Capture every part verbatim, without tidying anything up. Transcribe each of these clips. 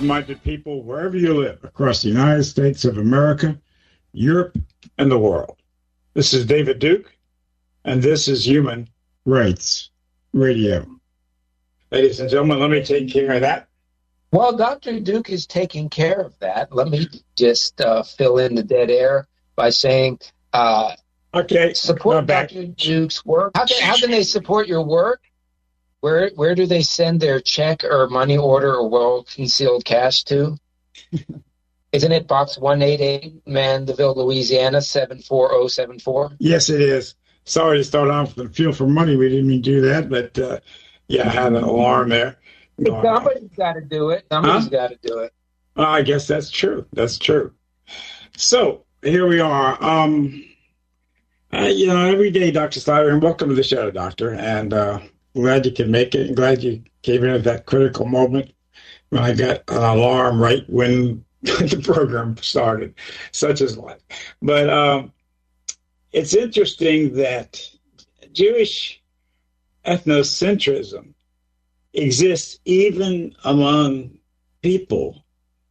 minded people wherever you live across the United States of America, Europe, and the world. This is David Duke, and this is Human Rights Radio. Ladies and gentlemen, let me take care of that. Well, Doctor Duke is taking care of that. Let me just uh, fill in the dead air by saying, uh, okay, support Doctor Duke's work. How can, how can they support your work? Where where do they send their check or money order or well-concealed cash to? Isn't it Box one eighty-eight, Mandeville, Louisiana, seven four zero seven four? Yes, it is. Sorry to start off with the feel for money. We didn't mean to do that, but uh, yeah, I had an alarm there. Somebody's got to do it. Somebody's huh? got to do it. Uh, I guess that's true. That's true. So here we are. Um, uh, you know, every day, Doctor Slider, and welcome to the show, Doctor. And uh, glad you can make it. And glad you came in at that critical moment when I got an alarm right when the program started. Such is life. But um, it's interesting that Jewish ethnocentrism exists even among people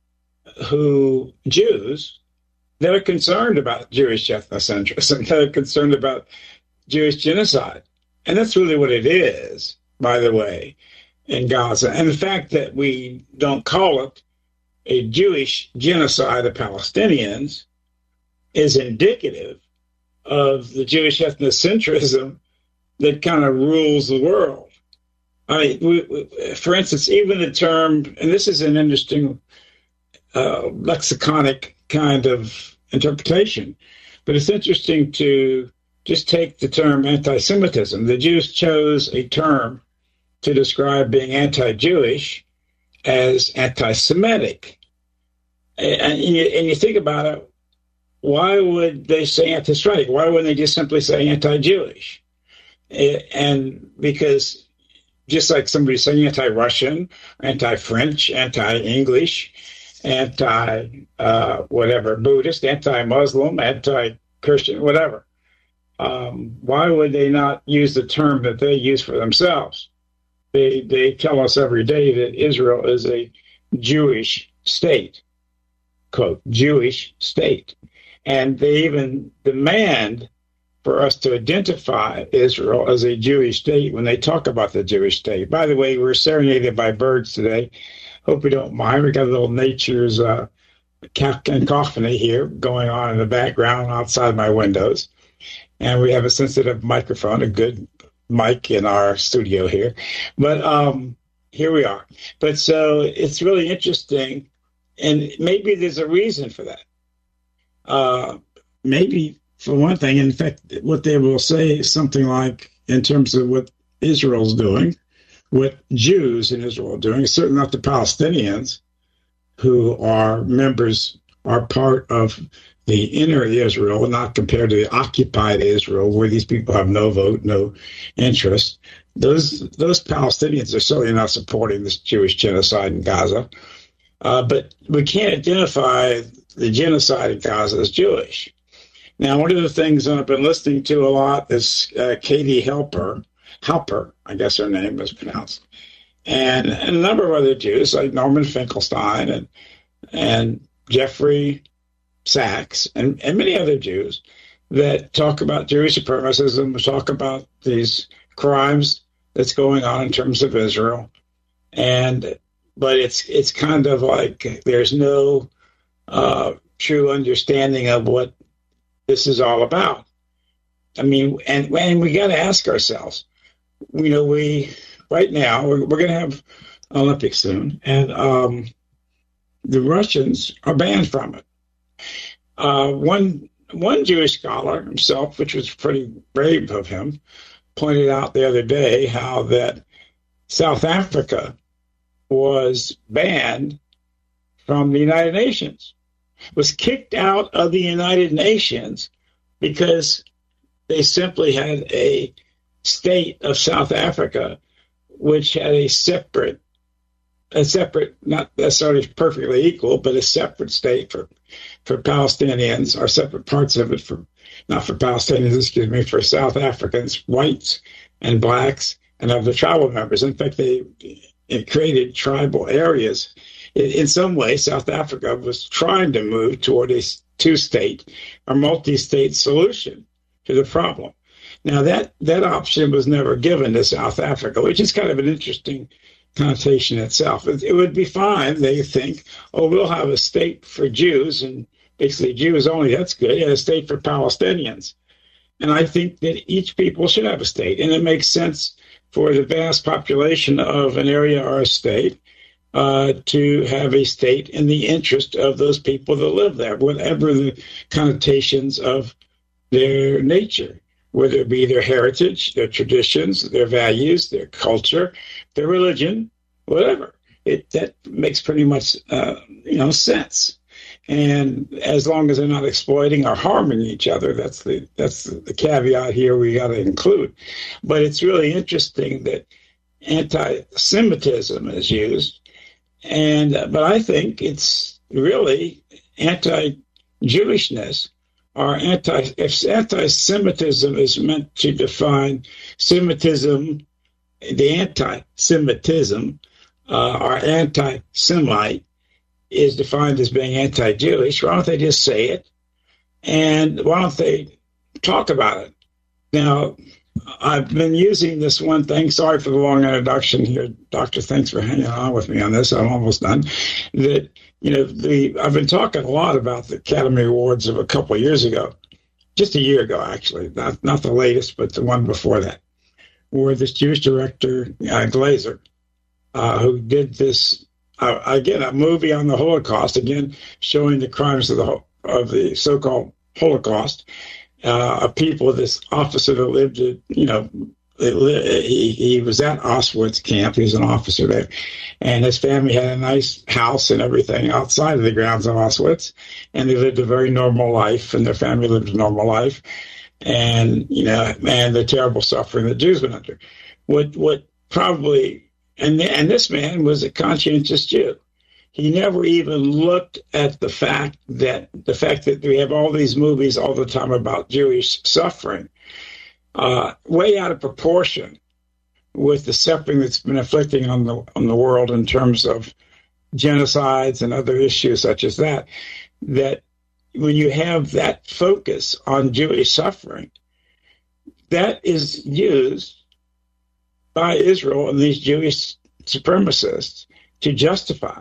who, Jews, that are concerned about Jewish ethnocentrism, that are concerned about Jewish genocide. And that's really what it is, by the way, in Gaza. And the fact that we don't call it a Jewish genocide of Palestinians is indicative of the Jewish ethnocentrism that kind of rules the world. I mean, we, we, for instance, even the term, and this is an interesting uh, lexiconic kind of interpretation, but it's interesting to just take the term anti-Semitism. The Jews chose a term to describe being anti-Jewish as anti-Semitic. And, and, you, and you think about it, why would they say anti-Semitic? Why wouldn't they just simply say anti-Jewish? And because just like somebody saying anti-Russian, anti-French, anti-English, anti-whatever, uh, Buddhist, anti-Muslim, anti-Christian, whatever. Um, why would they not use the term that they use for themselves? They they tell us every day that Israel is a Jewish state, quote, Jewish state. And they even demand for us to identify Israel as a Jewish state when they talk about the Jewish state. By the way, we're serenaded by birds today. Hope you don't mind. We got a little nature's uh, cacophony here going on in the background outside my windows. And we have a sensitive microphone, a good mic in our studio here. But um, here we are. But so it's really interesting. And maybe there's a reason for that. Uh, maybe, for one thing, in fact, what they will say is something like, in terms of what Israel's doing, what Jews in Israel are doing, certainly not the Palestinians, who are members, are part of the inner Israel, not compared to the occupied Israel, where these people have no vote, no interest. Those those Palestinians are certainly not supporting this Jewish genocide in Gaza. Uh, but we can't identify the genocide in Gaza as Jewish. Now, one of the things that I've been listening to a lot is uh, Katie Halper, Halper, I guess her name is pronounced, and, and a number of other Jews like Norman Finkelstein and and Jeffrey Sachs and, and many other Jews that talk about Jewish supremacism, talk about these crimes that's going on in terms of Israel, and but it's it's kind of like there's no uh, true understanding of what this is all about. I mean, and, and we got to ask ourselves, you know, we, right now, we're, we're going to have Olympics soon, and um, the Russians are banned from it. Uh, one, one Jewish scholar himself, which was pretty brave of him, pointed out the other day how that South Africa was banned from the United Nations, was kicked out of the United Nations because they simply had a state of South Africa which had a separate, a separate, not necessarily perfectly equal, but a separate state for, for Palestinians, or separate parts of it for, not for Palestinians, excuse me, for South Africans, whites and blacks and other tribal members. In fact, they it created tribal areas in, in some way, South Africa was trying to move toward a two-state or multi-state solution to the problem. Now, that, that option was never given to South Africa, which is kind of an interesting connotation itself. It, it would be fine, they think, oh, we'll have a state for Jews, and basically Jews only, that's good, and a state for Palestinians. And I think that each people should have a state, and it makes sense for the vast population of an area or a state uh, to have a state in the interest of those people that live there, whatever the connotations of their nature, whether it be their heritage, their traditions, their values, their culture, their religion, whatever. It that makes pretty much uh, you know sense. And as long as they're not exploiting or harming each other, that's the that's the caveat here we got to include. But it's really interesting that anti-Semitism is used, and uh, but I think it's really anti-Jewishness or anti. If anti-Semitism is meant to define Semitism, the anti-Semitism uh, or anti-Semite is defined as being anti-Jewish, why don't they just say it? And why don't they talk about it? Now, I've been using this one thing. Sorry for the long introduction here, Doctor. Thanks for hanging on with me on this. I'm almost done. That, you know, the I've been talking a lot about the Academy Awards of a couple of years ago, just a year ago, actually, not, not the latest, but the one before that, where this Jewish director, uh, Glazer, uh, who did this, Uh, again, a movie on the Holocaust, again, showing the crimes of the of the so-called Holocaust, uh, of people, this officer that lived, at, you know, he, he was at Auschwitz camp. He was an officer there. And his family had a nice house and everything outside of the grounds of Auschwitz. And they lived a very normal life, and their family lived a normal life. And, you know, and the terrible suffering that Jews went under. What, what probably... And, and this man was a conscientious Jew. He never even looked at the fact that the fact that we have all these movies all the time about Jewish suffering, uh, way out of proportion with the suffering that's been inflicting on the on the world in terms of genocides and other issues such as that. That when you have that focus on Jewish suffering, that is used by Israel and these Jewish supremacists to justify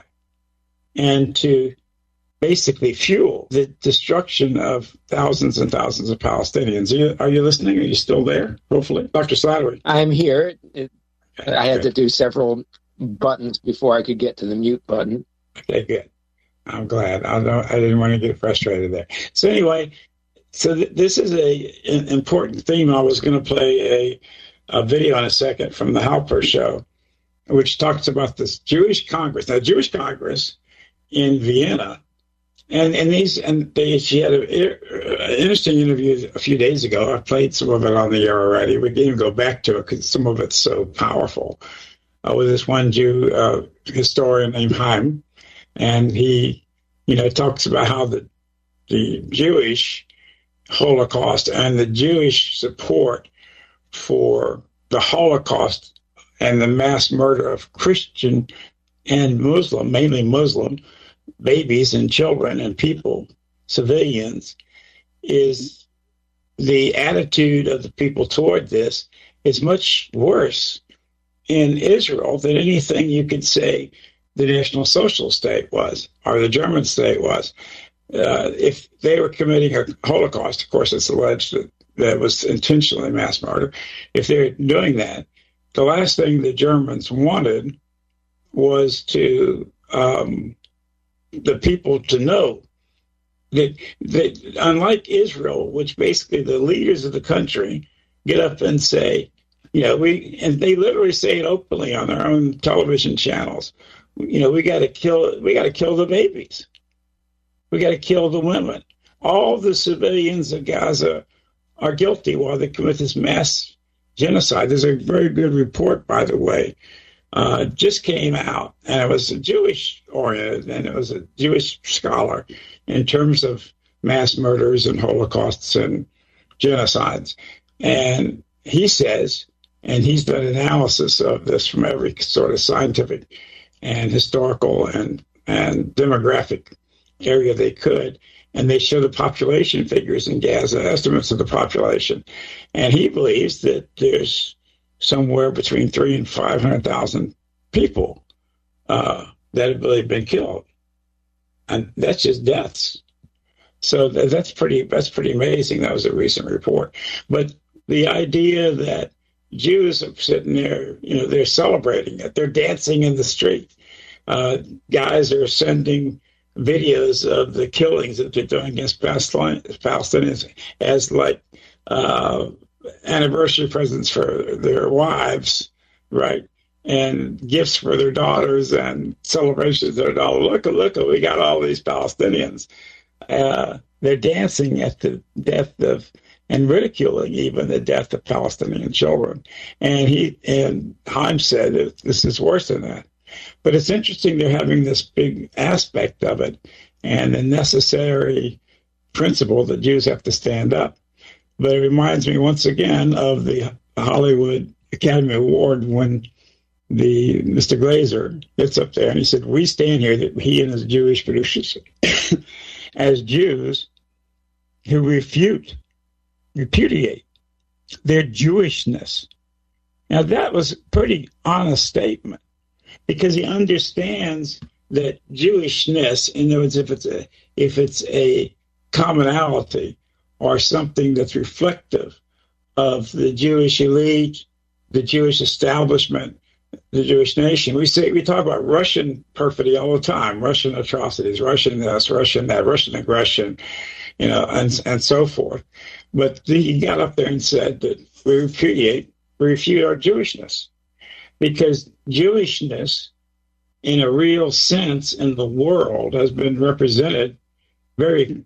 and to basically fuel the destruction of thousands and thousands of Palestinians. Are you, are you listening? Are you still there? Hopefully. Doctor Slattery. I'm here. It, okay, I had good. to do several buttons before I could get to the mute button. Okay, good. I'm glad. I, don't, I didn't want to get frustrated there. So anyway, so th- this is a, an important theme. I was going to play a a video in a second from the Halper show, which talks about this Jewish Congress. Now, Jewish Congress in Vienna, and and these and they she had an interesting interview a few days ago. I played some of it on the air already. We didn't even go back to it because some of it's so powerful. Uh, with this one Jew uh, historian named Haim, and he, you know, talks about how the the Jewish Holocaust and the Jewish support for the Holocaust and the mass murder of Christian and Muslim, mainly Muslim, babies and children and people, civilians, is the attitude of the people toward this is much worse in Israel than anything you could say the National Socialist State was or the German state was. Uh, if they were committing a Holocaust, of course, it's alleged that that was intentionally mass murder. If they're doing that, the last thing the Germans wanted was to um, the people to know that, that unlike Israel, which basically the leaders of the country get up and say, you know, we and they literally say it openly on their own television channels. You know, we got to kill, we got to kill the babies, we got to kill the women. All the civilians of Gaza are guilty while they commit this mass genocide. There's a very good report, by the way, uh, just came out, and it was a Jewish-oriented, and it was a Jewish scholar in terms of mass murders and holocausts and genocides. And he says, and he's done analysis of this from every sort of scientific and historical and and demographic area they could. And they show the population figures in Gaza, estimates of the population. And he believes that there's somewhere between three and five hundred thousand people uh, that have really been killed. And that's just deaths. So that's pretty, that's pretty amazing. That was a recent report. But the idea that Jews are sitting there, you know, they're celebrating it. They're dancing in the street. Uh, guys are sending videos of the killings that they're doing against Palestinians as like uh, anniversary presents for their wives, right? And gifts for their daughters and celebrations of their daughters. Look, look, we got all these Palestinians. Uh, they're dancing at the death of, and ridiculing even the death of Palestinian children. And he and Haim said that this is worse than that. But it's interesting they're having this big aspect of it and the necessary principle that Jews have to stand up. But it reminds me once again of the Hollywood Academy Award when the Mister Glazer gets up there and he said, we stand here, that he and his Jewish producers, as Jews who refute, repudiate their Jewishness. Now that was a pretty honest statement, because he understands that Jewishness, in other words, if it's a if it's a commonality or something that's reflective of the Jewish elite, the Jewish establishment, the Jewish nation. We say we talk about Russian perfidy all the time, Russian atrocities, Russian this, Russian that, Russian aggression, you know, and and so forth. But he got up there and said that we repudiate, we refute our Jewishness. Because Jewishness, in a real sense in the world, has been represented very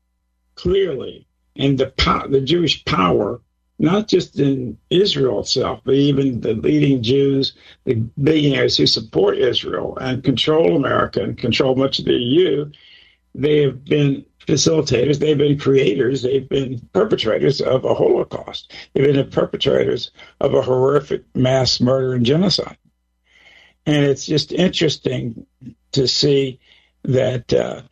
clearly in the pow- the Jewish power, not just in Israel itself, but even the leading Jews, the billionaires who support Israel and control America and control much of the E U. They have been facilitators, they've been creators, they've been perpetrators of a Holocaust. They've been the perpetrators of a horrific mass murder and genocide. And it's just interesting to see that uh,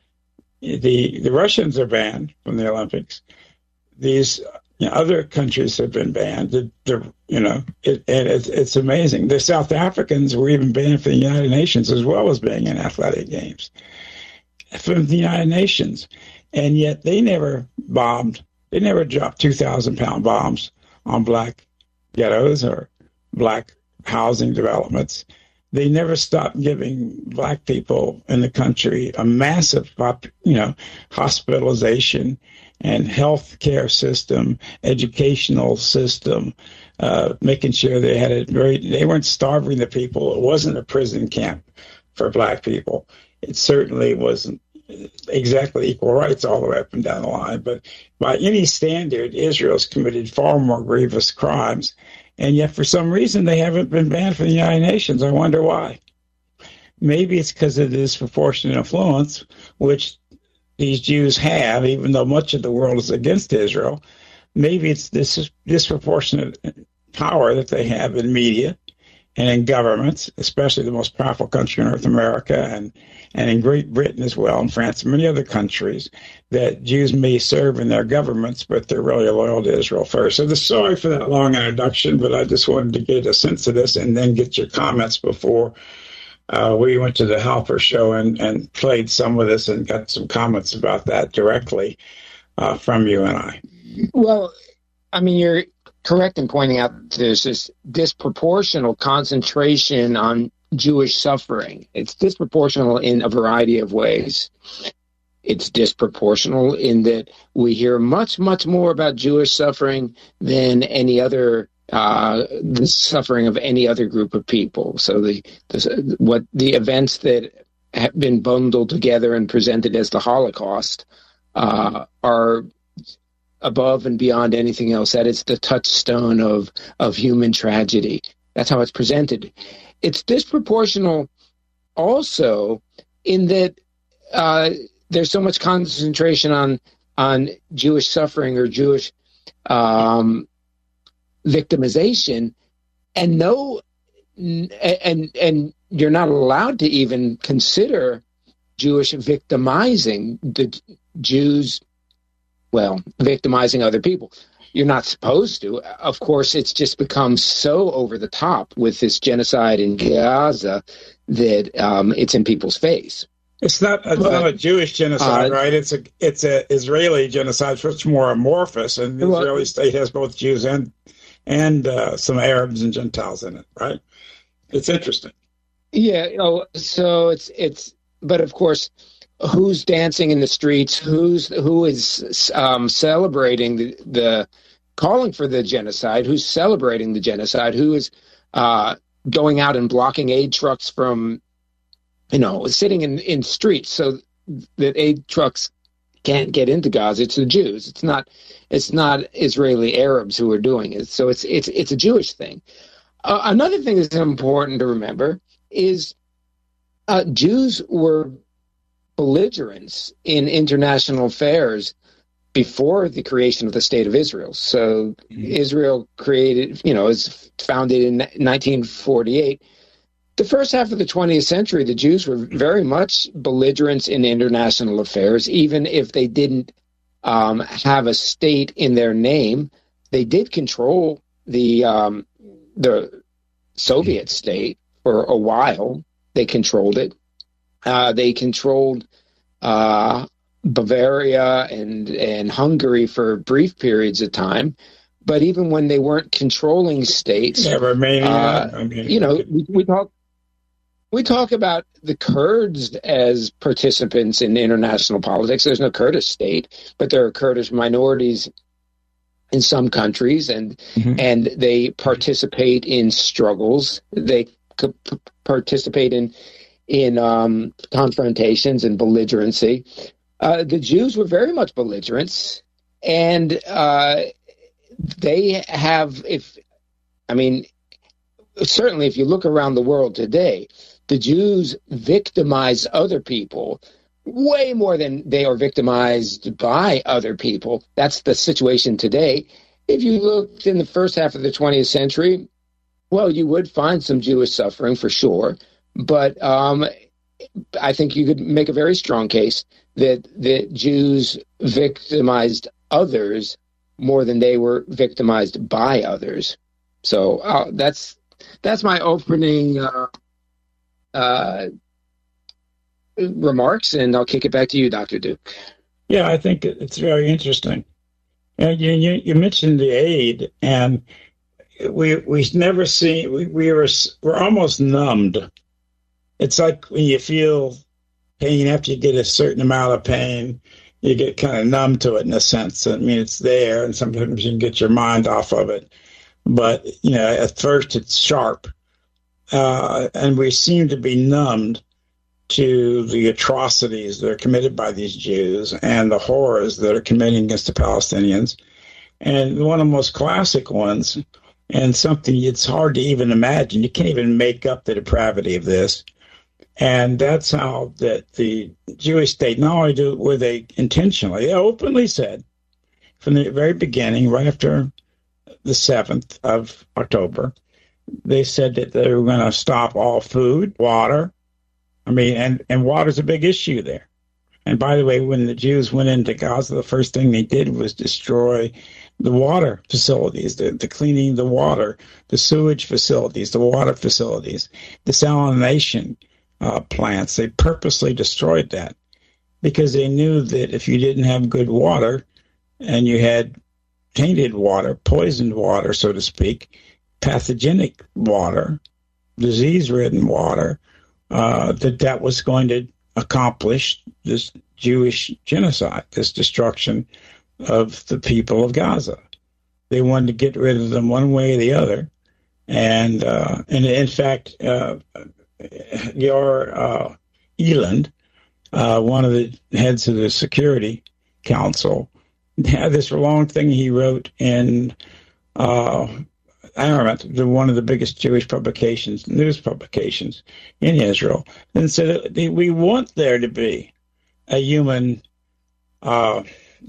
the the Russians are banned from the Olympics. These you know, other countries have been banned. The, the, you know, it, and it's, it's amazing. The South Africans were even banned from the United Nations as well as being in athletic games from the United Nations. And yet they never bombed. They never dropped two thousand pound bombs on black ghettos or black housing developments. They never stopped giving black people in the country a massive, you know, hospitalization and health care system, educational system, uh, making sure they had it very, they weren't starving the people. It wasn't a prison camp for black people. It certainly wasn't exactly equal rights all the way up and down the line. But by any standard, Israel's committed far more grievous crimes. And yet, for some reason, they haven't been banned from the United Nations. I wonder why. Maybe it's because of the disproportionate influence, which these Jews have, even though much of the world is against Israel. Maybe it's this disproportionate power that they have in media and in governments, especially the most powerful country in North America and, and in Great Britain as well, and France and many other countries, that Jews may serve in their governments, but they're really loyal to Israel first. So the, sorry for that long introduction, but I just wanted to get a sense of this and then get your comments before uh, we went to the Halper show and, and played some of this and got some comments about that directly uh, from you and I. Well, I mean, you're correct in pointing out there's this disproportional concentration on Jewish suffering. It's disproportional in a variety of ways. It's disproportional in that we hear much, much more about Jewish suffering than any other, uh, the suffering of any other group of people. So the, the what the events that have been bundled together and presented as the Holocaust uh, are above and beyond anything else. That is the touchstone of of human tragedy. That's how it's presented. It's disproportional also in that uh, there's so much concentration on on Jewish suffering or Jewish um, victimization, and no, and and you're not allowed to even consider Jewish victimizing the Jews, well, victimizing other people. You're not supposed to. Of course, it's just become so over the top with this genocide in Gaza that um, it's in people's face. It's not, it's but, not a Jewish genocide, uh, right? It's a it's a Israeli genocide, which is more amorphous, and the well, Israeli state has both Jews and and uh, some Arabs and Gentiles in it, right? It's interesting. Yeah. You know, so it's it's, but of course, who's dancing in the streets? Who's who is um, celebrating the, the calling for the genocide? Who's celebrating the genocide? Who is uh, going out and blocking aid trucks from, you know, sitting in in streets so that aid trucks can't get into Gaza? It's the Jews. It's not. It's not Israeli Arabs who are doing it. So it's it's it's a Jewish thing. Uh, another thing that's important to remember is uh, Jews were belligerents in international affairs before the creation of the State of Israel. So mm-hmm. Israel created, you know, is founded in nineteen forty-eight. The first half of the twentieth century, the Jews were very much belligerents in international affairs, even if they didn't um, have a state in their name. They did control the um, the Soviet state for a while. They controlled it. Uh, they controlled uh, Bavaria and and Hungary for brief periods of time. But even when they weren't controlling states, yeah, Romania, uh, I mean, you know, we, we talk we talk about the Kurds as participants in international politics. There's no Kurdish state, but there are Kurdish minorities in some countries, and mm-hmm. and they participate in struggles. They c- participate in in um, confrontations and belligerency. Uh, the Jews were very much belligerents, and uh, they have, if I mean, certainly if you look around the world today, the Jews victimize other people way more than they are victimized by other people. That's the situation today. If you looked in the first half of the twentieth century, well, you would find some Jewish suffering for sure. But um, I think you could make a very strong case that the Jews victimized others more than they were victimized by others. So uh, that's that's my opening uh, uh, remarks, and I'll kick it back to you, Doctor Duke. Yeah, I think it's very interesting. And you, you, you mentioned the aid, and we we never see we, we were we're almost numbed. It's like when you feel pain after you get a certain amount of pain, you get kind of numb to it in a sense. I mean, it's there, and sometimes you can get your mind off of it. But, you know, at first it's sharp. Uh, and we seem to be numbed to the atrocities that are committed by these Jews and the horrors that are committed against the Palestinians. And one of the most classic ones, and something it's hard to even imagine, you can't even make up the depravity of this. And that's how that the Jewish state, not only do, were they intentionally, they openly said from the very beginning, right after the seventh of October, they said that they were going to stop all food, water. I mean, and, and water's a big issue there. And by the way, when the Jews went into Gaza, the first thing they did was destroy the water facilities, the, the cleaning the water, the sewage facilities, the water facilities, the salination Uh, plants. They purposely destroyed that because they knew that if you didn't have good water and you had tainted water, poisoned water, so to speak, pathogenic water, disease-ridden water, uh, that that was going to accomplish this Jewish genocide, this destruction of the people of Gaza. They wanted to get rid of them one way or the other. And, uh, and in fact, uh, Your uh, Eland, uh, one of the heads of the Security Council, had this long thing he wrote in, uh, I don't remember, the, one of the biggest Jewish publications, news publications in Israel, and said, we want there to be a human, uh,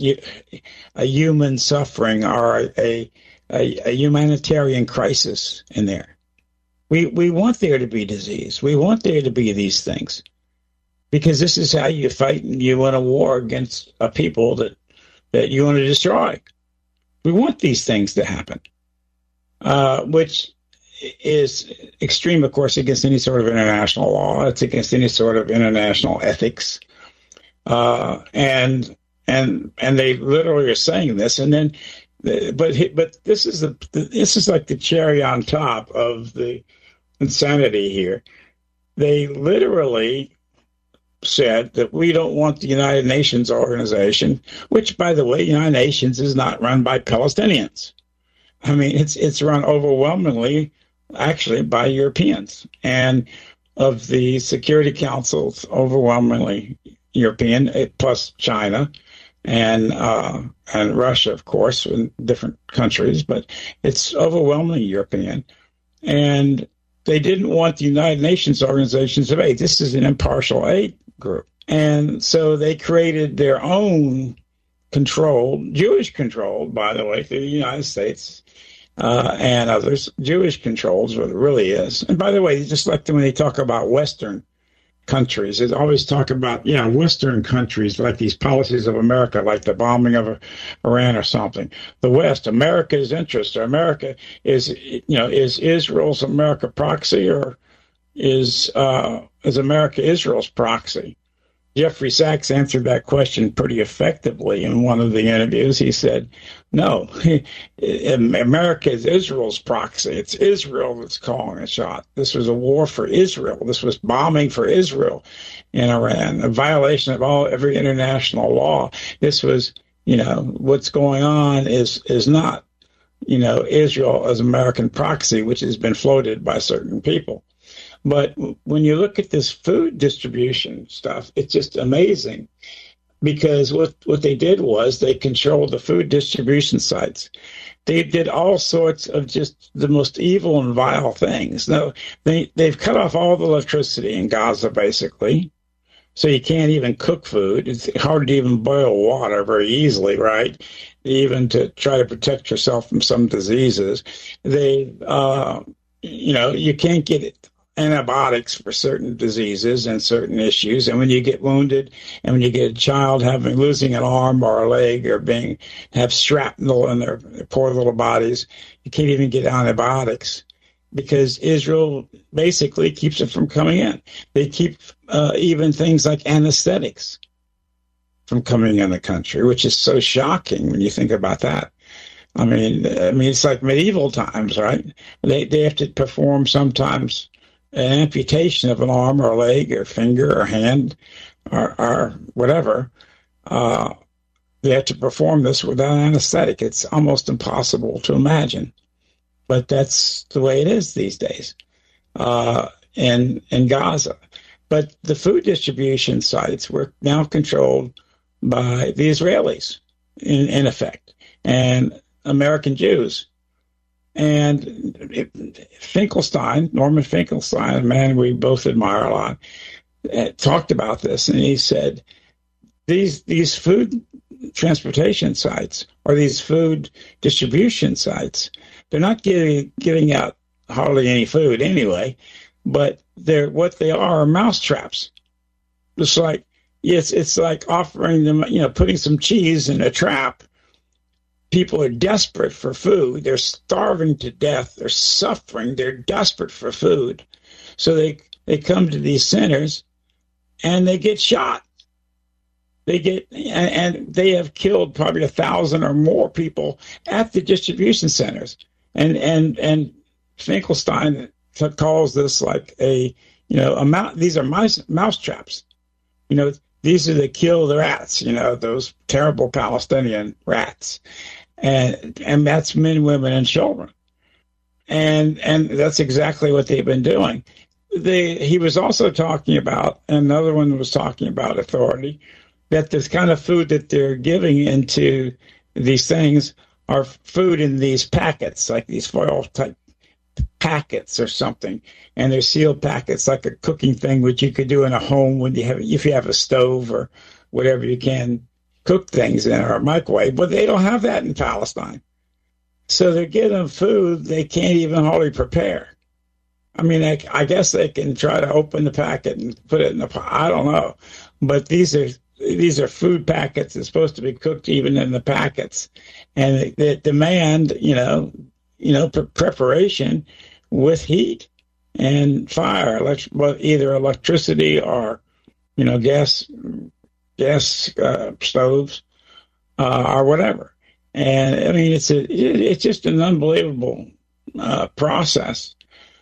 a human suffering or a, a, a humanitarian crisis in there. We we want there to be disease. We want there to be these things. because this is how you fight and you win a war against a people that, that you want to destroy. We want these things to happen, uh, which is extreme, of course, against any sort of international law. It's against any sort of international ethics. Uh, and and and they literally are saying this. And then, but but this is the this is like the cherry on top of the insanity here. They literally said that we don't want the United Nations organization, which, by the way, United Nations is not run by Palestinians. I mean, it's it's run overwhelmingly, actually, by Europeans. And of the Security Council's overwhelmingly European, plus China and uh, and Russia, of course, in different countries, but it's overwhelmingly European. And they didn't want the United Nations organizations to say, this is an impartial aid group. And so they created their own controlled, Jewish controlled, by the way, through the United States uh, and others, Jewish controls, what it really is. And by the way, just like when they talk about Western countries, they always talk about, yeah, Western countries, like these policies of America, like the bombing of Iran or something. The West, America's interest, or America is, you know, is Israel's America proxy, or is uh, is America Israel's proxy? Jeffrey Sachs answered that question pretty effectively in one of the interviews. He said, no, America is Israel's proxy. It's Israel that's calling a shot. This was a war for Israel. This was bombing for Israel in Iran, a violation of all every international law. This was, you know, what's going on is is not, you know, Israel as American proxy, which has been floated by certain people. But when you look at this food distribution stuff, it's just amazing, because what, what they did was they controlled the food distribution sites. They did all sorts of just the most evil and vile things. Now, they, they've cut off all the electricity in Gaza, basically, so you can't even cook food. It's hard to even boil water very easily, right? Even to try to protect yourself from some diseases. They, uh, you know, you can't get it. Antibiotics for certain diseases and certain issues. And when you get wounded, and when you get a child having losing an arm or a leg, or being have shrapnel in their, their poor little bodies, you can't even get antibiotics, because Israel basically keeps it from coming in. They keep uh, even things like anesthetics from coming in the country, which is so shocking when you think about that. I mean, I mean, it's like medieval times, right? They they have to perform sometimes an amputation of an arm or a leg or finger or hand or, or whatever. Uh, they have to perform this without anesthetic. It's almost impossible to imagine, but that's the way it is these days uh, in in Gaza. But the food distribution sites were now controlled by the Israelis, in, in effect, and American Jews. And Finkelstein, Norman Finkelstein, a man we both admire a lot, talked about this, and he said, these these food transportation sites, or these food distribution sites, they're not giving giving out hardly any food anyway, but they're what they are are mouse traps. It's like it's it's like offering them, you know, putting some cheese in a trap. People are desperate for food. They're starving to death. They're suffering. They're desperate for food. So they they come to these centers, and they get shot. They get and, and they have killed probably a thousand or more people at the distribution centers. And and and Finkelstein calls this like a you know a mouse. These are mouse mouse traps. You know, these are the kill the rats. You know, those terrible Palestinian rats. And and that's men, women, and children, and and that's exactly what they've been doing. They he was also talking about, and another one was talking about authority, that this kind of food that they're giving into these things are food in these packets, like these foil type packets or something, and they're sealed packets, like a cooking thing, which you could do in a home when you have if you have a stove or whatever you can. Cook things in our microwave, but they don't have that in Palestine. So they're getting them food they can't even hardly prepare. I mean, I, I guess they can try to open the packet and put it in the pot. I don't know, but these are these are food packets. It's supposed to be cooked even in the packets, and they, they demand, you know, you know, pre- preparation with heat and fire, elect- well, either electricity or, you know, gas gas uh, stoves uh, or whatever. And I mean, it's a it, it's just an unbelievable uh, process.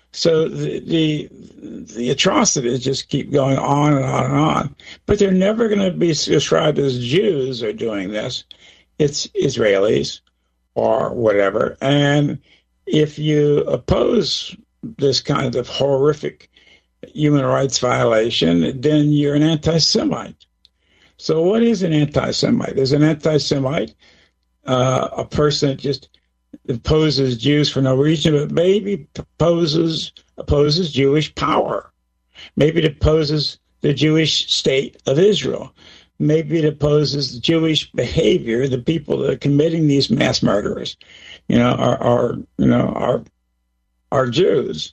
So the, the the atrocities just keep going on and on and on. But they're never going to be described as Jews are doing this. It's Israelis or whatever. And if you oppose this kind of horrific human rights violation, then you're an anti-Semite. So what is an anti-Semite? Is an anti-Semite uh, a person that just opposes Jews for no reason, but maybe opposes opposes Jewish power. Maybe it opposes the Jewish state of Israel. Maybe it opposes the Jewish behavior. The people that are committing these mass murders, you know, are, are you know are are Jews,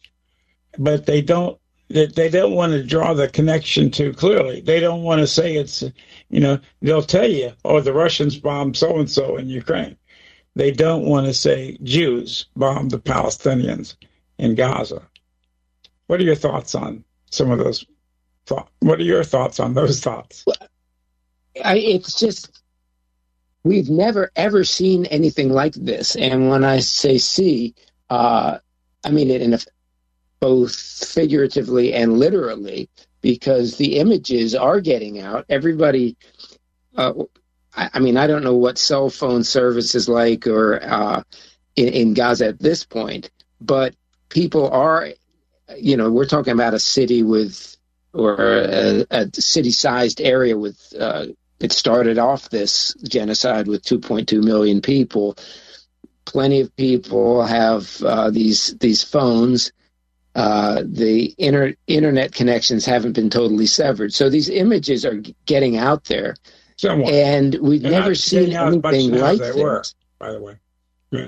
but they don't they, they don't want to draw the connection too clearly. They don't want to say it's, you know, they'll tell you, oh, the Russians bombed so and so in Ukraine. They don't want to say Jews bombed the Palestinians in Gaza. What are your thoughts on some of those thoughts? What are your thoughts on those thoughts? Well, I, it's just, we've never, ever seen anything like this. And when I say see, uh, I mean it in a, both figuratively and literally, because the images are getting out. Everybody... Uh, I mean, I don't know what cell phone service is like or uh, in, in Gaza at this point, but people are, you know, we're talking about a city with, or a, a city-sized area with, uh, it started off this genocide with two point two million people. Plenty of people have uh, these these phones. Uh, the inter- internet connections haven't been totally severed. So these images are g- getting out there. Somewhat. And we've They're never seen anything like they this. Were, by the way. Yeah.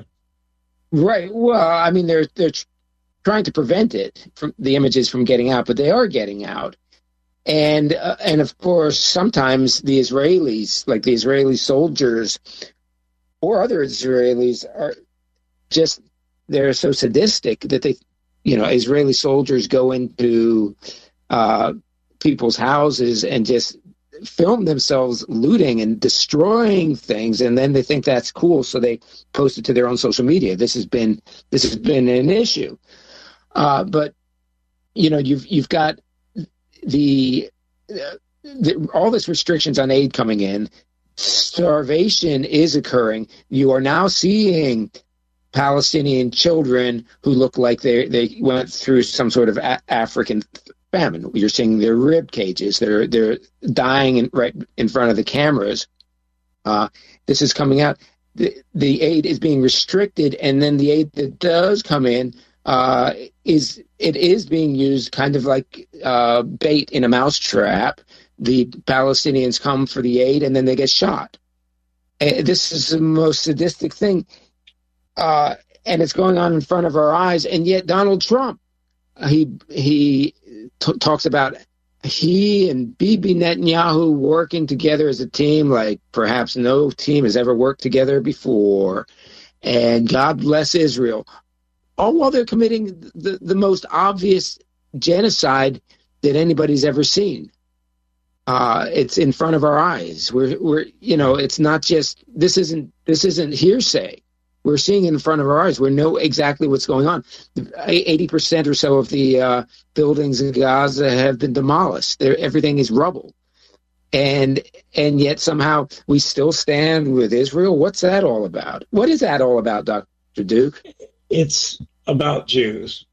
Right. Well, I mean, they're they're tr- trying to prevent it from the images from getting out, but they are getting out. And uh, and of course, sometimes the Israelis, like the Israeli soldiers or other Israelis, are just they're so sadistic that they, you know, Israeli soldiers go into uh, people's houses and just film themselves looting and destroying things, and then they think that's cool, so they post it to their own social media. This has been this has been an issue, uh, but you know you've you've got the, uh, the all this restrictions on aid coming in. Starvation is occurring. You are now seeing Palestinian children who look like they they went through some sort of a- African famine. You're seeing their rib cages. They're they're dying in, right in front of the cameras. Uh, this is coming out. The, the aid is being restricted, and then the aid that does come in uh, is it is being used kind of like uh, bait in a mousetrap. The Palestinians come for the aid, and then they get shot. And this is the most sadistic thing, uh, and it's going on in front of our eyes. And yet, Donald Trump, he he. T- talks about he and Bibi Netanyahu working together as a team like perhaps no team has ever worked together before, and God bless Israel, all while they're committing the, the most obvious genocide that anybody's ever seen. Uh, it's in front of our eyes. We're we're you know it's not just this isn't this isn't hearsay. We're seeing it in front of our eyes. We know exactly what's going on. eighty percent or so of the uh, buildings in Gaza have been demolished. They're, everything is rubble. And and yet somehow we still stand with Israel. What's that all about? What is that all about, Doctor Duke? It's about Jews.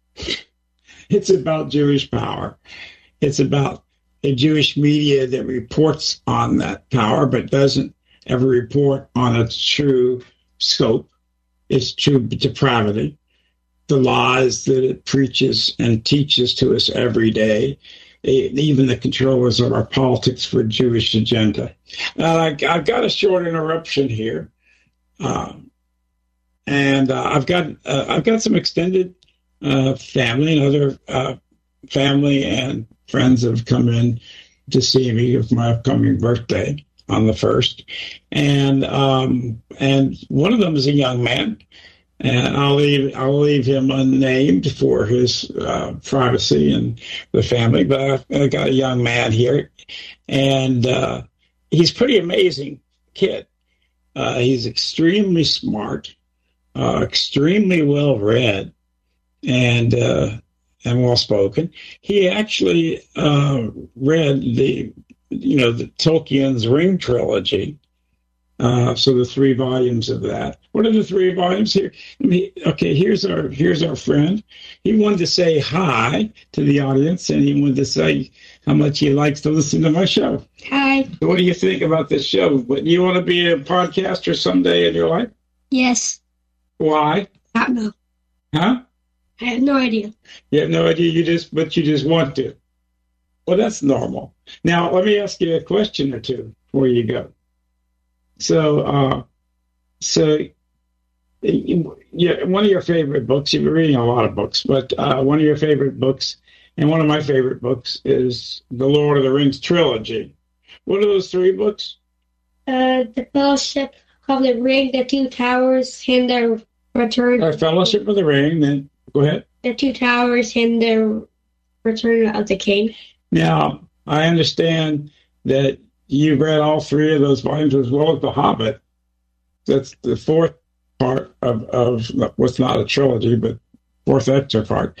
It's about Jewish power. It's about the Jewish media that reports on that power but doesn't ever report on its true scope, its true depravity, the lies that it preaches and teaches to us every day, even the controllers of our politics for Jewish agenda. Now, I, I've got a short interruption here, um, and uh, I've got uh, I've got some extended uh, family and other uh, family and friends have come in to see me with my upcoming birthday on the first, and um, and one of them is a young man, and I'll leave I'll leave him unnamed for his uh, privacy and the family. But I got a young man here, and uh, he's a pretty amazing kid. Uh, he's extremely smart, uh, extremely well read, and uh, and well spoken. He actually uh, read the you know the Tolkien's Ring trilogy. Uh, so the three volumes of that. What are the three volumes here? I mean, okay, here's our here's our friend. He wanted to say hi to the audience, and he wanted to say how much he likes to listen to my show. Hi. So what do you think about this show? Do you want to be a podcaster someday in your life? Yes. Why? I don't know. Huh? I have no idea. You have no idea. You just, but you just want to. Well, that's normal. Now, let me ask you a question or two before you go. So, uh, so, yeah, one of your favorite books, you've been reading a lot of books, but uh, one of your favorite books, and one of my favorite books, is the Lord of the Rings trilogy. What are those three books? Uh, the Fellowship of the Ring, the Two Towers, and the Return. Our Fellowship of the Ring, then, go ahead. The Two Towers and the Return of the King. Now, I understand that you've read all three of those volumes as well as The Hobbit. That's the fourth part of, of what's not a trilogy, but fourth extra part.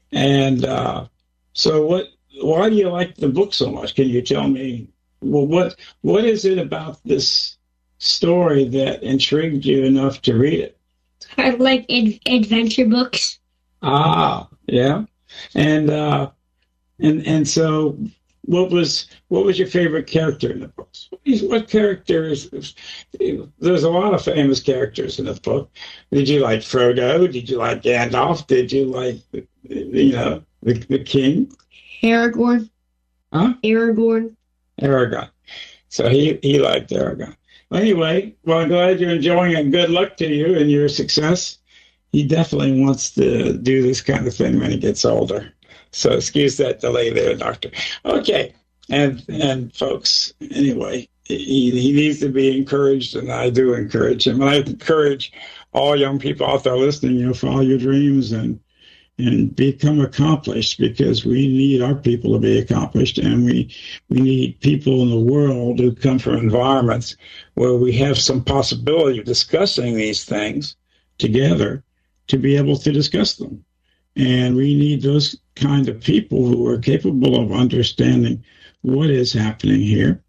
And uh, so what? Why do you like the book so much? Can you tell me, well, what what is it about this story that intrigued you enough to read it? I like ad- adventure books. Ah, yeah. And uh, and and so What was what was your favorite character in the book? What characters? There's a lot of famous characters in the book. Did you like Frodo? Did you like Gandalf? Did you like, you know, the, the king? Aragorn. Huh? Aragorn. Aragorn. So he, he liked Aragorn. Well, anyway, well, I'm glad you're enjoying it. Good luck to you and your success. He definitely wants to do this kind of thing when he gets older. So excuse that delay there, Doctor. Okay, and and folks, anyway, he, he needs to be encouraged, and I do encourage him. And I encourage all young people out there listening, you know, follow your dreams and and become accomplished, because we need our people to be accomplished, and we we need people in the world who come from environments where we have some possibility of discussing these things together to be able to discuss them. And we need those kind of people who are capable of understanding what is happening here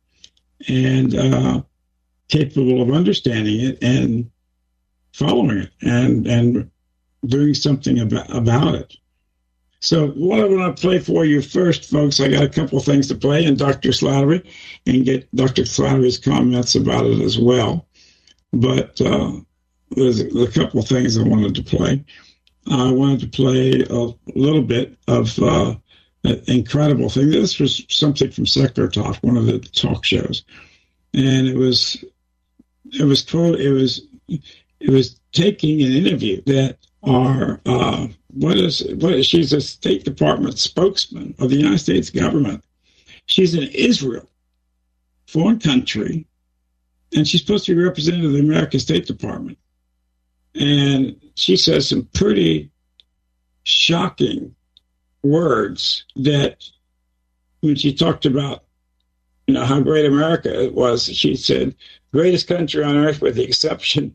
and uh, capable of understanding it and following it and, and doing something about, about it. So what I want to play for you first, folks, I got a couple of things to play, and Doctor Slattery, and get Doctor Slattery's comments about it as well. But uh, there's a, a couple of things I wanted to play. I wanted to play a little bit of uh, an incredible thing. This was something from Secular Talk, one of the talk shows, and it was it was told, it was it was taking an interview that our uh, what is what is she's a State Department spokesman of the United States government. She's in Israel, foreign country, and she's supposed to be representative of the American State Department. And she says some pretty shocking words that when she talked about, you know, how great America was, she said, greatest country on earth with the exception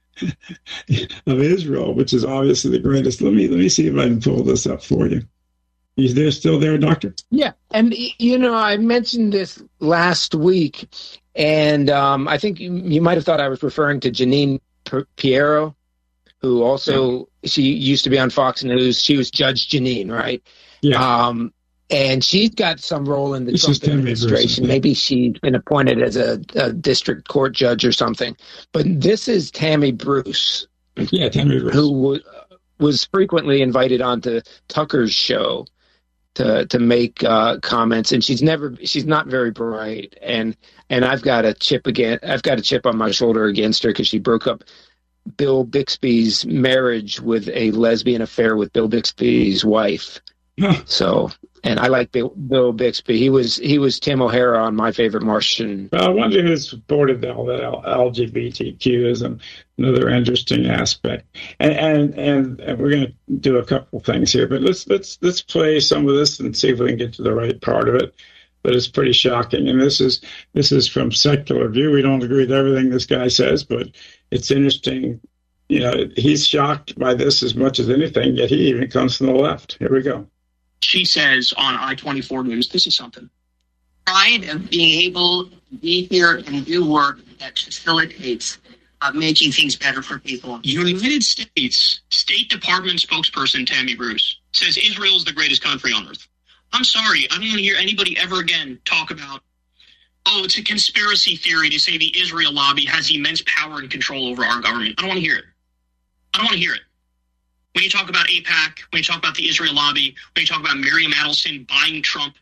of Israel, which is obviously the greatest. Let me let me see if I can pull this up for you. Is there still there, Doctor? Yeah. And, you know, I mentioned this last week, and um, I think you, you might have thought I was referring to Janine Pirro, who also, she used to be on Fox News. She was Judge Janine, right? Yeah. Um, and she's got some role in the this Trump administration. Maybe she's been appointed as a, a district court judge or something. But this is Tammy Bruce. Yeah, Tammy Bruce. Who w- was frequently invited onto Tucker's show to to make uh, comments, and she's never she's not very bright, and and I've got a chip again I've got a chip on my shoulder against her because she broke up Bill Bixby's marriage with a lesbian affair with Bill Bixby's wife. So, and I like Bill, Bill Bixby. He was he was Tim O'Hara on My Favorite Martian. Well, I wonder who supported all that L G B T Q is another interesting aspect. And and, and, and we're going to do a couple things here, but let's let's let's play some of this and see if we can get to the right part of it. But it's pretty shocking. And this is this is from Secular View. We don't agree with everything this guy says, but it's interesting. You know, he's shocked by this as much as anything, yet he even comes from the left. Here we go. She says on I twenty-four News, this is something. Pride of being able to be here and do work that facilitates uh, making things better for people. United States State Department spokesperson Tammy Bruce says Israel is the greatest country on earth. I'm sorry, I don't want to hear anybody ever again talk about, oh, it's a conspiracy theory to say the Israel lobby has immense power and control over our government. I don't want to hear it. I don't want to hear it. When you talk about AIPAC, when you talk about the Israel lobby, when you talk about Miriam Adelson buying Trump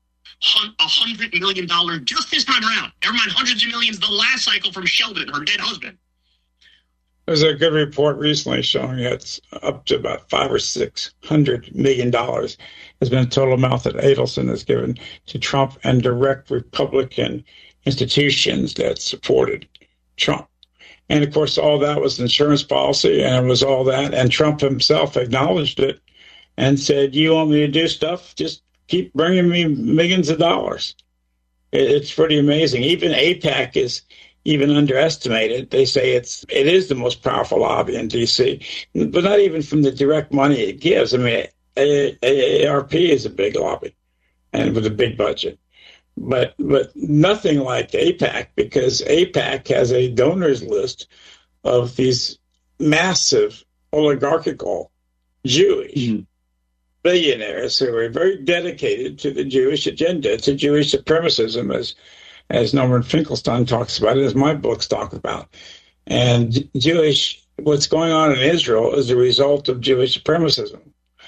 a hundred million dollars just this time around, never mind hundreds of millions the last cycle from Sheldon, her dead husband. There's a good report recently showing it's up to about five or six hundred million dollars has been the total amount that Adelson has given to Trump and direct Republican institutions that supported Trump. And, of course, all that was insurance policy, and it was all that. And Trump himself acknowledged it and said, you want me to do stuff? Just keep bringing me millions of dollars. It's pretty amazing. Even AIPAC is even underestimated. They say it's it is the most powerful lobby in D C, but not even from the direct money it gives. I mean, A A R P is a big lobby and with a big budget. But but nothing like AIPAC, because AIPAC has a donors list of these massive oligarchical Jewish mm-hmm. billionaires who are very dedicated to the Jewish agenda, to Jewish supremacism, as as Norman Finkelstein talks about it, as my books talk about. And Jewish, what's going on in Israel is a result of Jewish supremacism.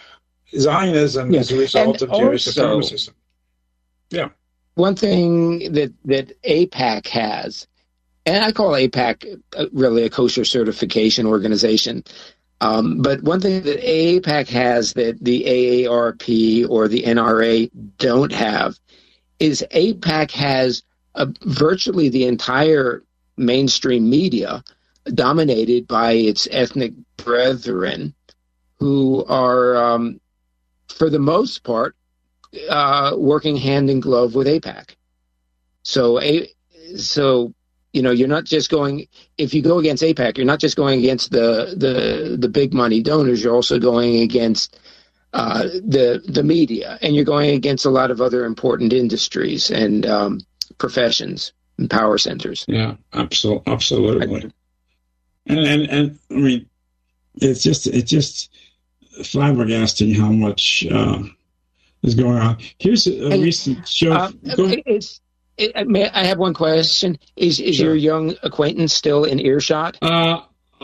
Zionism yes. is a result and of also, Jewish supremacism. Yeah. One thing that, that AIPAC has, and I call AIPAC really a kosher certification organization, um, but one thing that AIPAC has that the A A R P or the N R A don't have is AIPAC has a, virtually the entire mainstream media dominated by its ethnic brethren who are, um, for the most part, Uh, working hand in glove with AIPAC. So, a, so you know, you're not just going. If you go against AIPAC, you're not just going against the the the big money donors. You're also going against uh, the the media, and you're going against a lot of other important industries and um, professions and power centers. Yeah, absolutely, absolutely. And and and I mean, it's just it's just flabbergasting how much. Uh, is going on. Here's a, a and, recent show. Uh, it's, it, may I have one question? Is is sure. your young acquaintance still in earshot? Uh,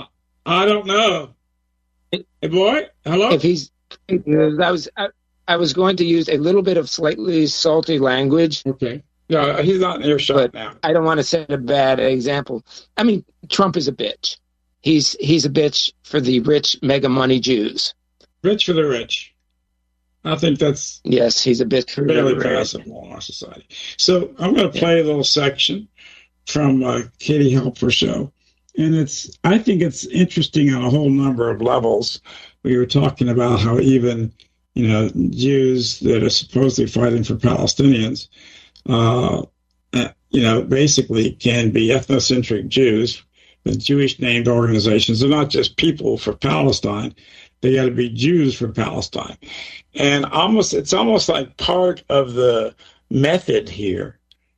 I don't know. Hey, boy, hello. If he's, I was I, I was going to use a little bit of slightly salty language. Okay. No, he's not in earshot now. I don't want to set a bad example. I mean, Trump is a bitch. He's he's a bitch for the rich, mega money Jews. Rich for the rich. I think that's yes, he's a bit fairly passable in our society. So I'm going to play yeah. a little section from uh, Katie Halper show, and it's I think it's interesting on a whole number of levels. We were talking about how even you know Jews that are supposedly fighting for Palestinians, uh, you know, basically can be ethnocentric Jews. The Jewish named organizations are not just people for Palestine. They got to be Jews for Palestine. And almost it's almost like part of the method here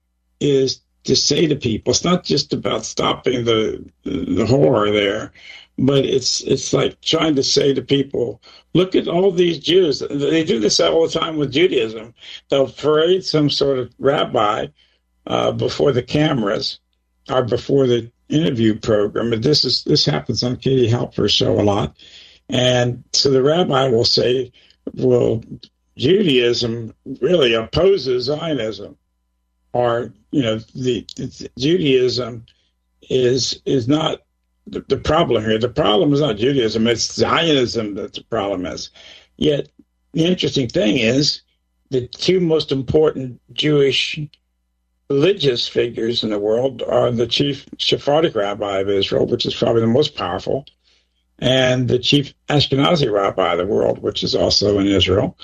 is to say to people, it's not just about stopping the the horror there, but it's it's like trying to say to people, look at all these Jews. They do this all the time with Judaism. They'll parade some sort of rabbi uh, before the cameras or before the interview program. And this is this happens on Katie Halper's show a lot. And so the rabbi will say, well, Judaism really opposes Zionism, or, you know, the, the Judaism is is not the, the problem here. The problem is not Judaism, it's Zionism that the problem is. Yet, the interesting thing is the two most important Jewish religious figures in the world are the chief Sephardic rabbi of Israel, which is probably the most powerful, and the chief Ashkenazi rabbi of the world, which is also in Israel.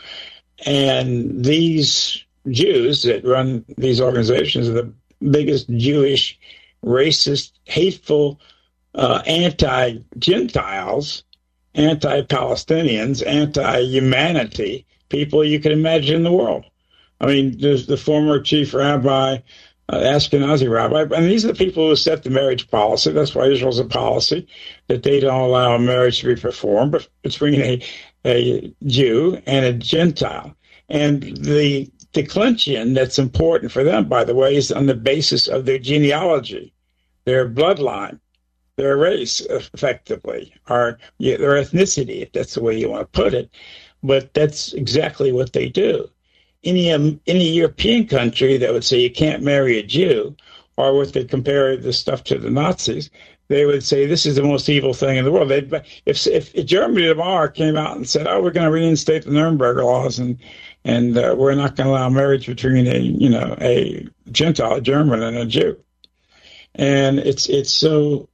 And these Jews that run these organizations are the biggest Jewish, racist, hateful, uh, anti-Gentiles, anti-Palestinians, anti-humanity people you can imagine in the world. I mean, there's the former chief rabbi, uh, Ashkenazi rabbi, and these are the people who set the marriage policy. That's why Israel's a policy that they don't allow a marriage to be performed between a, a Jew and a Gentile. And the declension that's important for them, by the way, is on the basis of their genealogy, their bloodline, their race, effectively, or their ethnicity, if that's the way you want to put it. But that's exactly what they do. Any um, any European country that would say you can't marry a Jew, or what they compare this stuff to the Nazis, they would say this is the most evil thing in the world. They'd, if, if if Germany tomorrow came out and said, "Oh, we're going to reinstate the Nuremberg laws and and uh, we're not going to allow marriage between a you know a Gentile, a German, and a Jew," and it's it's so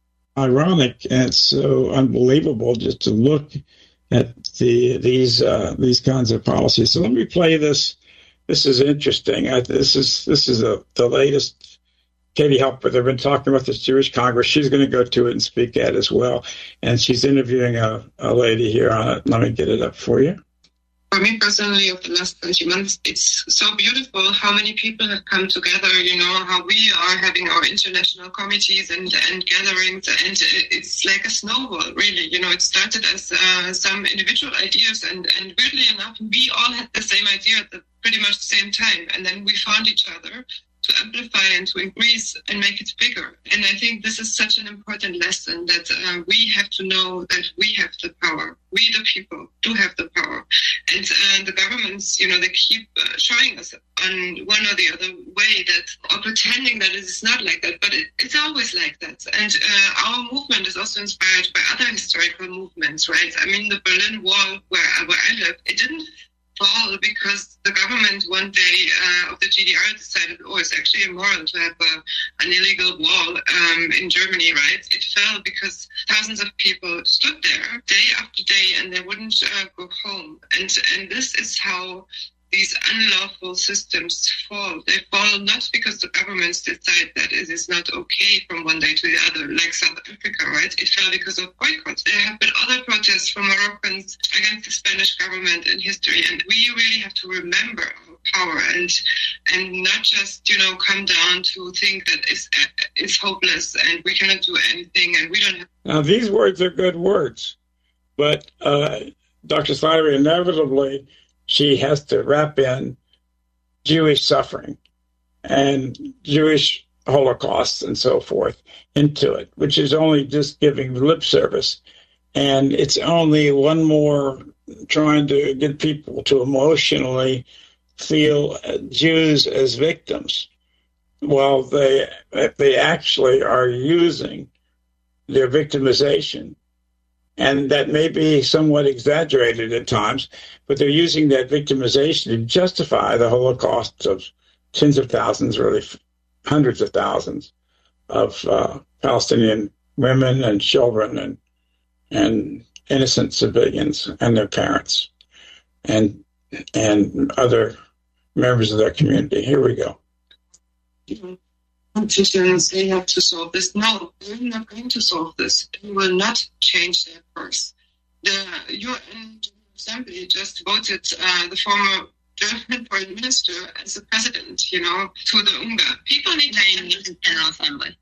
ironic and it's so unbelievable just to look at the these uh, these kinds of policies. So let me play this. This is interesting. I, this is this is a, the latest. Katie Halper, they've been talking about this Jewish Congress. She's going to go to it and speak at it as well. And she's interviewing a, a lady here on it. Let me get it up for you. For me personally, of the last twenty months, it's so beautiful how many people have come together, you know, how we are having our international committees and, and gatherings, and it's like a snowball, really. You know, it started as uh, some individual ideas, and, and weirdly enough, we all had the same idea at the pretty much the same time, and then we found each other to amplify and to increase and make it bigger. And I think this is such an important lesson that uh, we have to know that we have the power. We, the people, do have the power. And uh, the governments, you know, they keep uh, showing us on one or the other way that, or pretending that it is not like that, but it, it's always like that. And uh, our movement is also inspired by other historical movements, right? I mean, the Berlin Wall, where, where I live, it didn't fall because the government one day uh, of the G D R decided, oh, it's actually immoral to have a, an illegal wall um, in Germany, right? It fell because thousands of people stood there day after day and they wouldn't uh, go home. And and this is how these unlawful systems fall. They fall not because the governments decide that it is not okay from one day to the other, like South Africa, right? It fell because of boycotts. There have been other protests from Moroccans against the Spanish government in history, and we really have to remember our power and and not just, you know, come down to think that it's, it's hopeless and we cannot do anything and we don't have... Now, these words are good words, but uh, Doctor Slattery, inevitably, she has to wrap in Jewish suffering and Jewish Holocaust and so forth into it, which is only just giving lip service. And it's only one more trying to get people to emotionally feel Jews as victims, while they, they actually are using their victimization. And that may be somewhat exaggerated at times, but they're using that victimization to justify the Holocaust of tens of thousands, really hundreds of thousands of uh, Palestinian women and children and and innocent civilians and their parents and and other members of their community. Here we go. Mm-hmm. Politicians, they have to solve this. No, they're not going to solve this. They will not change their course. The U N Assembly just voted uh, the former German foreign minister as a president, you know, to the U N G A. People need to understand. General Assembly.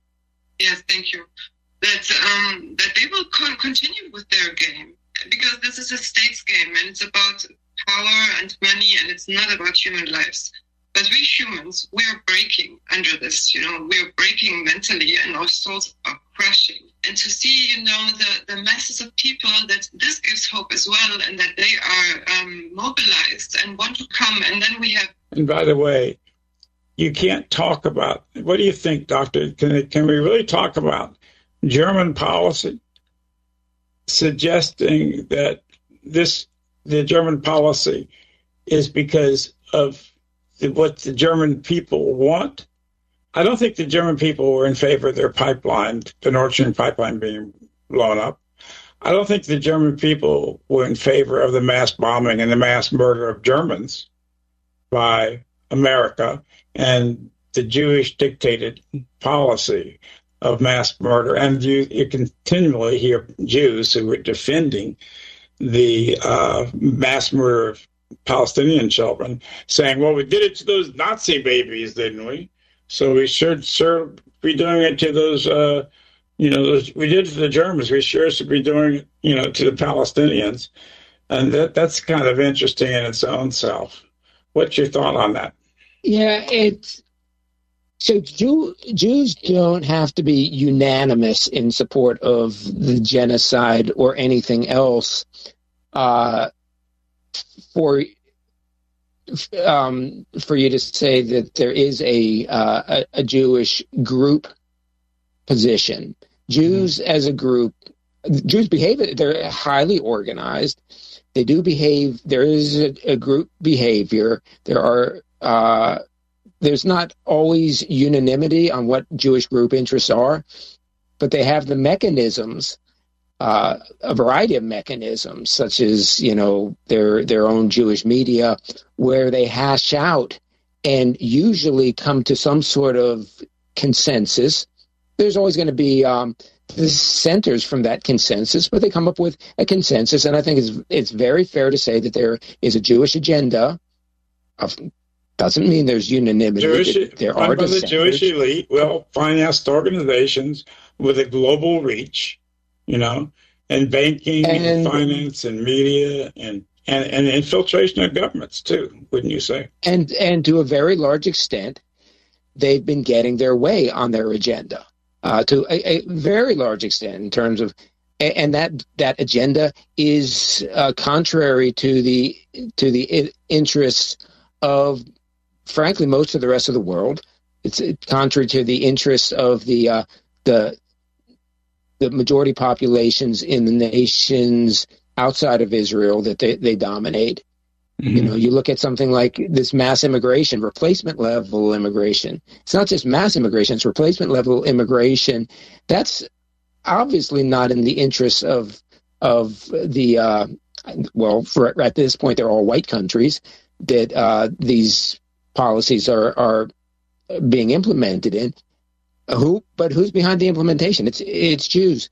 Yes, thank you. That um, that they will con- continue with their game, because this is a state's game and it's about power and money and it's not about human lives. But we humans, we are breaking under this, you know, we are breaking mentally and our souls are crashing. And to see, you know, the, the masses of people, that this gives hope as well, and that they are um, mobilized and want to come. And then we have... And by the way, you can't talk about, what do you think, Doctor? Can, can we really talk about German policy, suggesting that this the German policy is because of the, what the German people want. I don't think the German people were in favor of their pipeline, the Nord Stream pipeline being blown up. I don't think the German people were in favor of the mass bombing and the mass murder of Germans by America and the Jewish dictated policy of mass murder. And you, you continually hear Jews who were defending the uh, mass murder of Palestinian children saying, well, we did it to those Nazi babies, didn't we? So we should sure be doing it to those, uh, you know, those, we did it to the Germans. We sure should be doing it, you know, to the Palestinians. And that that's kind of interesting in its own self. What's your thought on that? Yeah, it's so Jew, Jews don't have to be unanimous in support of the genocide or anything else uh, for um, for you to say that there is a uh, a, a Jewish group position. Jews mm-hmm. as a group, Jews behave, they're highly organized. They do behave, there is a, a group behavior. There are, uh, there's not always unanimity on what Jewish group interests are, but they have the mechanisms, uh, a variety of mechanisms, such as, you know, their, their own Jewish media, where they hash out and usually come to some sort of consensus. There's always going to be um, dissenters from that consensus, but they come up with a consensus, and I think it's it's very fair to say that there is a Jewish agenda. Of, doesn't mean there's unanimity. Jewish, there, there are by dissenters. The Jewish elite, well-financed organizations with a global reach, you know, and banking and, and finance and media and, and, and infiltration of governments too, wouldn't you say? And and to a very large extent, they've been getting their way on their agenda. Uh, to a, a very large extent in terms of, and that that agenda is uh, contrary to the to the interests of, frankly, most of the rest of the world. It's contrary to the interests of the uh, the the majority populations in the nations outside of Israel that they, they dominate. Mm-hmm. You know, you look at something like this mass immigration, replacement level immigration. It's not just mass immigration, it's replacement level immigration. That's obviously not in the interests of of the, uh, well, for at this point, they're all white countries that uh, these policies are, are being implemented in. Who, but who's behind the implementation? It's it's Jews.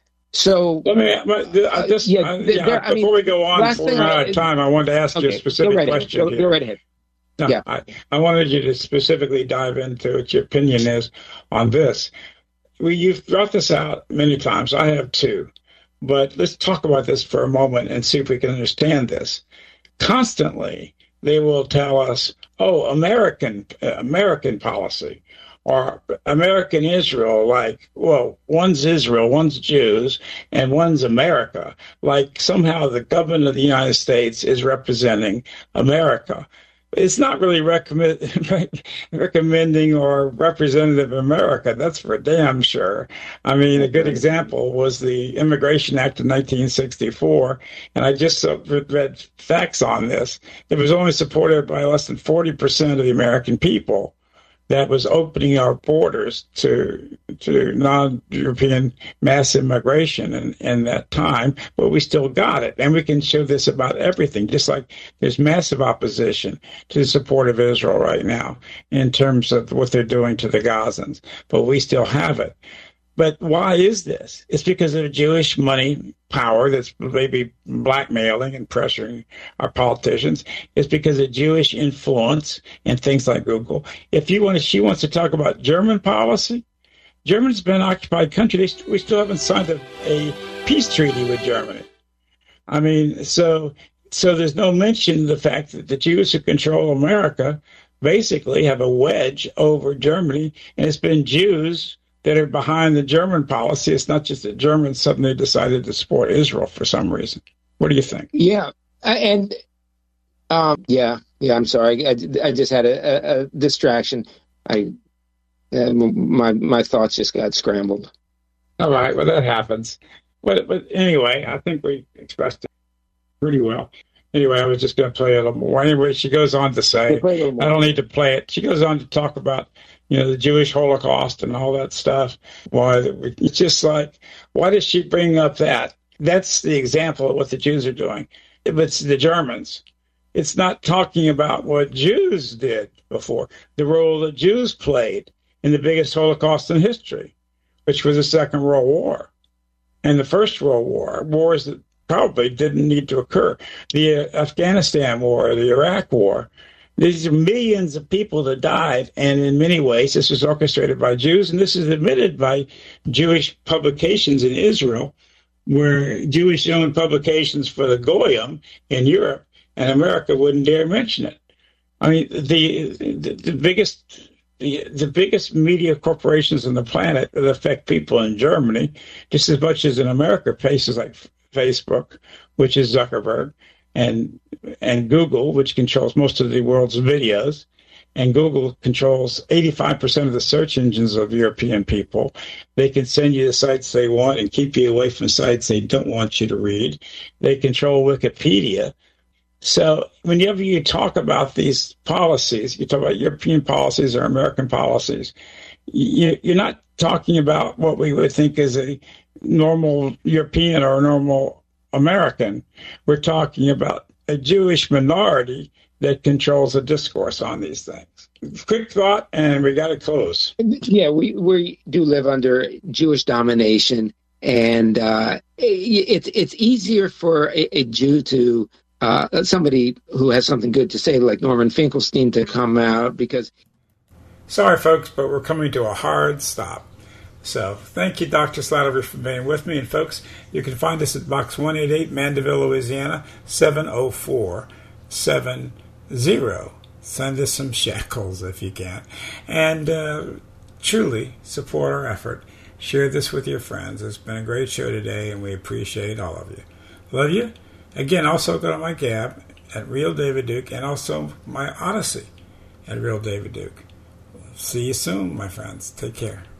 So let me uh, just uh, yeah, uh, yeah, before I mean, we go on, before we're out of time, I wanted to ask okay, you a specific go right question. Go, go right ahead. No, yeah, I, I wanted you to specifically dive into what your opinion is on this. We, you've brought this out many times. I have too, but let's talk about this for a moment and see if we can understand this. Constantly, they will tell us, "Oh, American uh, American policy." Or American Israel, like, well, one's Israel, one's Jews, and one's America. Like somehow the government of the United States is representing America. It's not really recommend, recommending or representative of America. That's for damn sure. I mean, a good example was the Immigration Act of nineteen sixty-four, and I just read facts on this. It was only supported by less than forty percent of the American people. That was opening our borders to to non-European mass immigration in, in that time, but we still got it. And we can show this about everything, just like there's massive opposition to the support of Israel right now in terms of what they're doing to the Gazans, but we still have it. But why is this? It's because of Jewish money power that's maybe blackmailing and pressuring our politicians. It's because of Jewish influence and things like Google. If you want to, she wants to talk about German policy. Germany's been an occupied country. They, we still haven't signed a, a peace treaty with Germany. I mean, so so there's no mention of the fact that the Jews who control America basically have a wedge over Germany, and it's been Jews that are behind the German policy. It's not just that Germans suddenly decided to support Israel for some reason. What do you think? Yeah, and um, yeah, yeah. I'm sorry, I, I just had a, a, a distraction. I uh, my my thoughts just got scrambled. All right, well, that happens. But, but anyway, I think we expressed it pretty well. Anyway, I was just going to play a little more. Anyway, she goes on to say, I don't need to play it. She goes on to talk about, you know, the Jewish Holocaust and all that stuff. Why it's just like, why does she bring up that? That's the example of what the Jews are doing. It's the Germans. It's not talking about what Jews did before, the role that Jews played in the biggest Holocaust in history, which was the Second World War and the First World War, wars that probably didn't need to occur. The uh, Afghanistan War, the Iraq War, these are millions of people that died, and in many ways this was orchestrated by Jews, and this is admitted by Jewish publications in Israel, where Jewish-owned publications for the Goyim in Europe and America wouldn't dare mention it. I mean, the the, the biggest the, the biggest media corporations on the planet that affect people in Germany just as much as in America, places like Facebook, which is Zuckerberg, and and Google, which controls most of the world's videos, and Google controls eighty-five percent of the search engines of European people. They can send you the sites they want and keep you away from sites they don't want you to read. They control Wikipedia. So whenever you talk about these policies, you talk about European policies or American policies, you, you're not talking about what we would think is a normal European or a normal American. We're talking about a Jewish minority that controls the discourse on these things. Quick thought, and we got to close. Yeah, we, we do live under Jewish domination, and uh, it's it's easier for a, a Jew to, uh, somebody who has something good to say, like Norman Finkelstein, to come out because... Sorry, folks, but we're coming to a hard stop. So thank you, Doctor Slattery, for being with me. And, folks, you can find us at Box one eighty-eight, Mandeville, Louisiana, seven oh four seven zero. Send us some shekels if you can. And uh, truly support our effort. Share this with your friends. It's been a great show today, and we appreciate all of you. Love you. Again, also go to my Gab at Real David Duke and also my Odyssey at Real David Duke. See you soon, my friends. Take care.